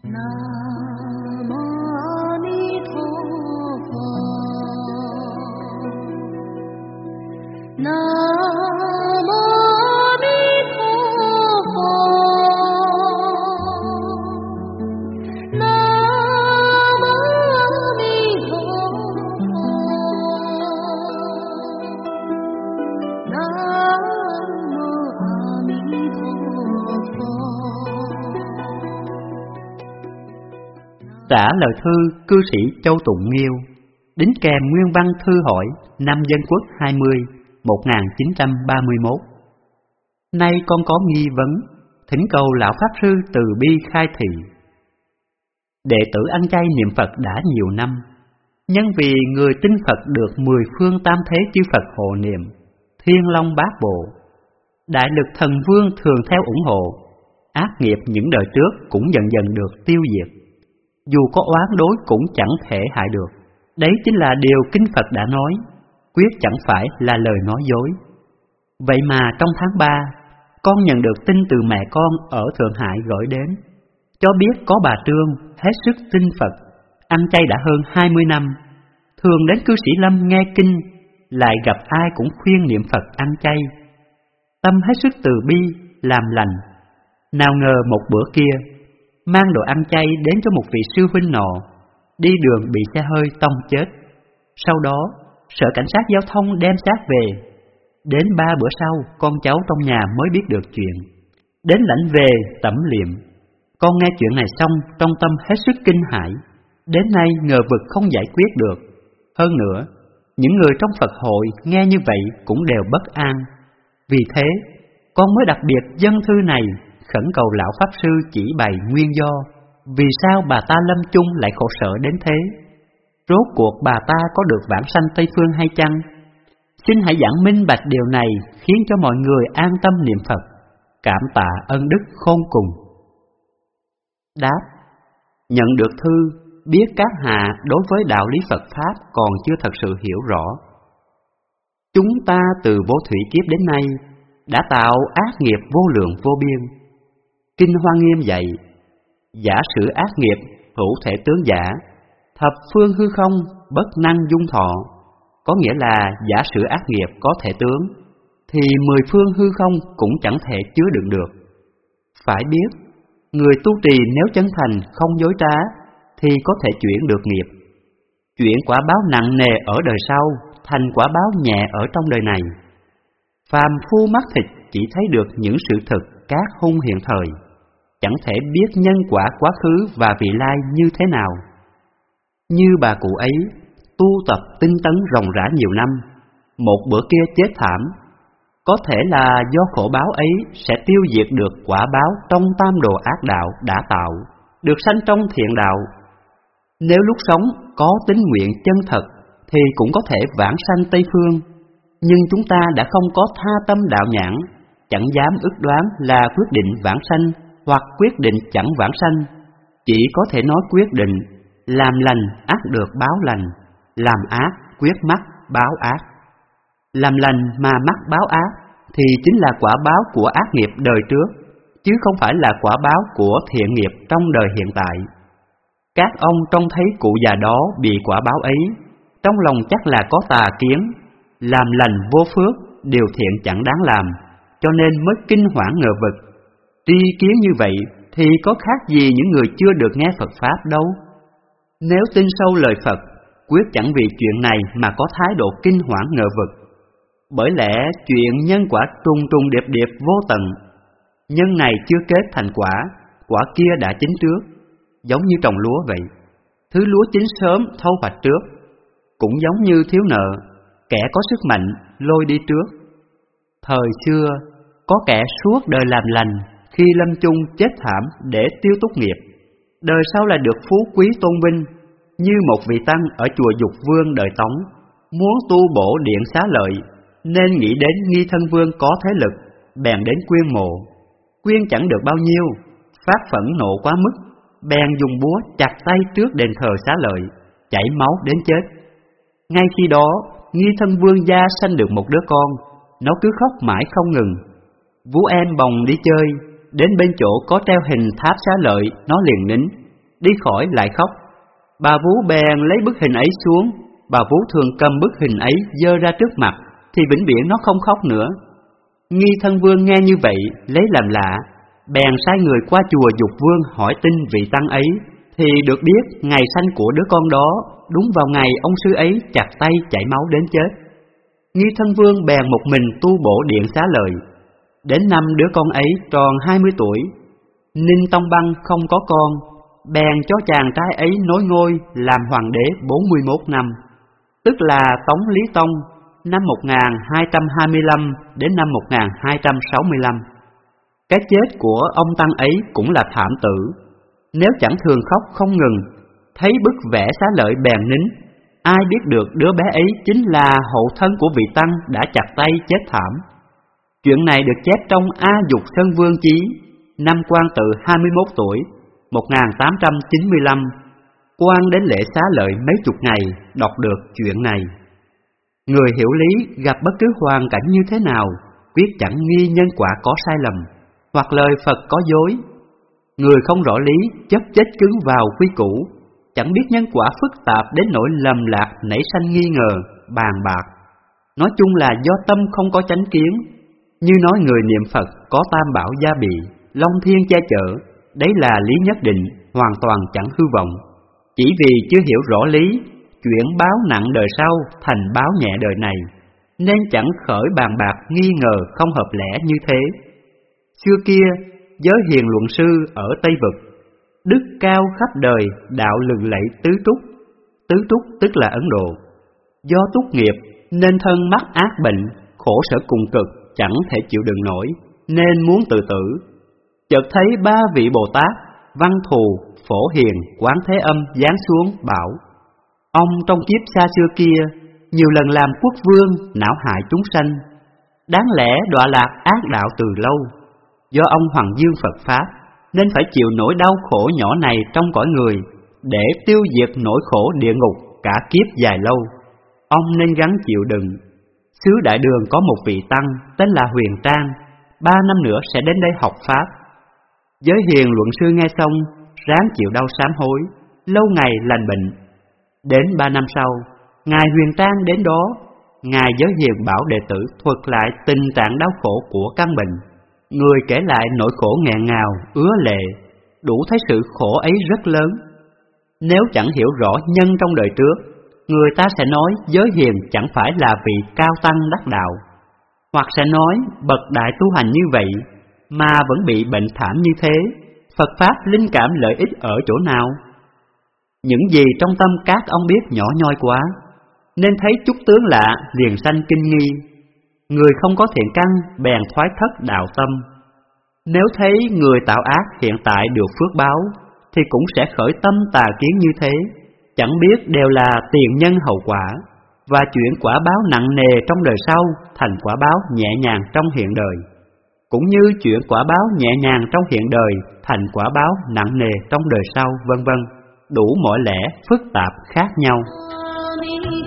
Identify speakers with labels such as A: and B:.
A: Nam Mô A Di Đà Phật. Nam Mô A Di Đà Phật. Nam Mô A Di Đà Phật. Nam Mô A Di Đà Phật.
B: Trả lời thư cư sĩ Châu Tụng Nghiêu, đính kèm nguyên văn thư hỏi năm Dân Quốc 20, 1931. Nay con có nghi vấn, thỉnh cầu lão Pháp Sư từ bi khai thị. Đệ tử ăn chay niệm Phật đã nhiều năm, nhân vì người tin Phật được 10 phương tam thế chư Phật hộ niệm, Thiên Long Bát Bộ, Đại Lực Thần Vương thường theo ủng hộ, ác nghiệp những đời trước cũng dần dần được tiêu diệt. Dù có oán đối cũng chẳng thể hại được. Đấy chính là điều Kinh Phật đã nói, quyết chẳng phải là lời nói dối. Vậy mà trong tháng 3, con nhận được tin từ mẹ con ở Thượng Hải gửi đến, cho biết có bà Trương hết sức tin Phật, ăn chay đã hơn 20 năm, thường đến cư sĩ Lâm nghe kinh, lại gặp ai cũng khuyên niệm Phật ăn chay. Tâm hết sức từ bi, làm lành. Nào ngờ một bữa kia, mang đồ ăn chay đến cho một vị sư huynh nọ, đi đường bị xe hơi tông chết. Sau đó, sở cảnh sát giao thông đem xác về. Đến 3 bữa sau, con cháu trong nhà mới biết được chuyện. Đến lãnh về tẩm liệm. Con nghe chuyện này xong, trong tâm hết sức kinh hãi. Đến nay ngờ vực không giải quyết được. Hơn nữa, những người trong Phật hội nghe như vậy cũng đều bất an. Vì thế, con mới đặc biệt dâng thư này, khẩn cầu lão Pháp Sư chỉ bày nguyên do, vì sao bà ta lâm chung lại khổ sở đến thế. Rốt cuộc bà ta có được vãng sanh Tây Phương hay chăng? Xin hãy giảng minh bạch điều này, khiến cho mọi người an tâm niệm Phật, cảm tạ ân đức khôn cùng. Đáp: nhận được thư, biết các hạ đối với đạo lý Phật Pháp còn chưa thật sự hiểu rõ. Chúng ta từ vô thủy kiếp đến nay đã tạo ác nghiệp vô lượng vô biên. Kinh Hoa Nghiêm dạy: giả sử ác nghiệp hữu thể tướng giả, thập phương hư không bất năng dung thọ. Có nghĩa là giả sử ác nghiệp có thể tướng, thì 10 phương hư không cũng chẳng thể chứa đựng được. Phải biết, người tu trì nếu chân thành không dối trá, thì có thể chuyển được nghiệp, chuyển quả báo nặng nề ở đời sau thành quả báo nhẹ ở trong đời này. Phàm phu mắt thịt chỉ thấy được những sự thực các hung hiện thời, chẳng thể biết nhân quả quá khứ và vị lai như thế nào. Như bà cụ ấy, tu tập tinh tấn ròng rã nhiều năm, một bữa kia chết thảm, có thể là do khổ báo ấy sẽ tiêu diệt được quả báo trong tam đồ ác đạo đã tạo, được sanh trong thiện đạo. Nếu lúc sống có tín nguyện chân thật thì cũng có thể vãng sanh Tây Phương, nhưng chúng ta đã không có tha tâm đạo nhãn, chẳng dám ước đoán là quyết định vãng sanh hoặc quyết định chẳng vãng sanh, chỉ có thể nói quyết định làm lành ắt được báo lành, làm ác quyết mắc báo ác. Làm lành mà mắc báo ác thì chính là quả báo của ác nghiệp đời trước, chứ không phải là quả báo của thiện nghiệp trong đời hiện tại. Các ông trông thấy cụ già đó bị quả báo ấy, trong lòng chắc là có tà kiến, làm lành vô phước, điều thiện chẳng đáng làm, cho nên mới kinh hoảng ngờ vực. Tri kiến như vậy thì có khác gì những người chưa được nghe Phật Pháp đâu. Nếu tin sâu lời Phật, quyết chẳng vì chuyện này mà có thái độ kinh hoảng ngờ vực. Bởi lẽ chuyện nhân quả trùng trùng điệp điệp vô tận, nhân này chưa kết thành quả, quả kia đã chín trước, giống như trồng lúa vậy. Thứ lúa chín sớm thu hoạch trước, cũng giống như thiếu nợ, kẻ có sức mạnh lôi đi trước. Thời xưa có kẻ suốt đời làm lành, khi lâm chung chết thảm để tiêu túc nghiệp, đời sau lại được phú quý tôn vinh. Như một vị tăng ở chùa Dục Vương đời Tống, muốn tu bổ điện xá lợi, nên nghĩ đến Nghi Thân Vương có thế lực, bèn đến quyên mộ. Quyên chẳng được bao nhiêu, phát phẫn nộ quá mức, bèn dùng búa chặt tay trước đền thờ xá lợi, chảy máu đến chết. Ngay khi đó, Nghi Thân Vương gia sanh được một đứa con, nó cứ khóc mãi không ngừng. Vú em bồng đi chơi, đến bên chỗ có treo hình tháp xá lợi, nó liền nín, đi khỏi lại khóc. Bà Vú bèn lấy bức hình ấy xuống. Bà Vú thường cầm bức hình ấy giơ ra trước mặt, thì vĩnh viễn nó không khóc nữa. Nghi Thân Vương nghe như vậy, lấy làm lạ, bèn sai người qua chùa Dục Vương hỏi tin vị tăng ấy, thì được biết ngày sanh của đứa con đó đúng vào ngày ông sư ấy chặt tay chảy máu đến chết. Nghi Thân Vương bèn một mình tu bổ điện xá lợi. Đến năm đứa con ấy tròn 20 tuổi, Ninh Tông Băng không có con, bèn cho chàng trai ấy nối ngôi làm hoàng đế 41 năm, tức là Tống Lý Tông, năm 1225 đến năm 1265. Cái chết của ông tăng ấy cũng là thảm tử. Nếu chẳng thường khóc không ngừng, thấy bức vẽ xá lợi bèn nín, ai biết được đứa bé ấy chính là hậu thân của vị tăng đã chặt tay chết thảm. Chuyện này được chép trong A Dục Sơn Vương Chí, năm Quan Tự 21 tuổi, 1895. Quan đến lễ xá lợi mấy chục ngày, đọc được chuyện này. Người hiểu lý gặp bất cứ hoàn cảnh như thế nào, quyết chẳng nghi nhân quả có sai lầm, hoặc lời Phật có dối. Người không rõ lý, chấp chết cứng vào quy củ, chẳng biết nhân quả phức tạp đến nỗi lầm lạc nảy sanh nghi ngờ, bàn bạc. Nói chung là do tâm không có chánh kiến. Như nói người niệm Phật có tam bảo gia bị, long thiên che chở, đấy là lý nhất định, hoàn toàn chẳng hư vọng. Chỉ vì chưa hiểu rõ lý, chuyện báo nặng đời sau thành báo nhẹ đời này, nên chẳng khởi bàn bạc nghi ngờ không hợp lẽ như thế. Xưa kia, giới hiền luận sư ở Tây Vực, đức cao khắp đời, đạo lừng lẫy tứ túc. Tứ túc tức là Ấn Độ. Do túc nghiệp nên thân mắc ác bệnh, khổ sở cùng cực, chẳng thể chịu đựng nổi, nên muốn tự tử. Chợt thấy ba vị Bồ Tát, Văn Thù, Phổ Hiền, Quán Thế Âm giáng xuống bảo: ông trong kiếp xa xưa kia nhiều lần làm quốc vương, não hại chúng sanh, đáng lẽ đọa lạc ác đạo từ lâu. Do ông Hoàng Dương Phật Pháp nên phải chịu nỗi đau khổ nhỏ này trong cõi người, để tiêu diệt nỗi khổ địa ngục cả kiếp dài lâu. Ông nên gắng chịu đựng. Xứ Đại Đường có một vị tăng tên là Huyền Trang, 3 năm nữa sẽ đến đây học Pháp. Giới hiền luận sư nghe xong, ráng chịu đau sám hối, lâu ngày lành bệnh. Đến 3 năm sau, Ngài Huyền Trang đến đó, Ngài Giới Hiền bảo đệ tử thuật lại tình trạng đau khổ của căn bệnh. Người kể lại nỗi khổ nghẹn ngào, ứa lệ, đủ thấy sự khổ ấy rất lớn. Nếu chẳng hiểu rõ nhân trong đời trước, người ta sẽ nói Giới Hiền chẳng phải là vị cao tăng đắc đạo, hoặc sẽ nói bậc đại tu hành như vậy mà vẫn bị bệnh thảm như thế, Phật Pháp linh cảm lợi ích ở chỗ nào? Những gì trong tâm các ông biết nhỏ nhoi quá, nên thấy chút tướng lạ liền sanh kinh nghi. Người không có thiện căn bèn thoái thất đạo tâm. Nếu thấy người tạo ác hiện tại được phước báo, thì cũng sẽ khởi tâm tà kiến như thế, chẳng biết đều là tiền nhân hậu quả, và chuyện quả báo nặng nề trong đời sau thành quả báo nhẹ nhàng trong hiện đời, cũng như chuyện quả báo nhẹ nhàng trong hiện đời thành quả báo nặng nề trong đời sau, vân vân, đủ mọi lẽ phức tạp khác nhau.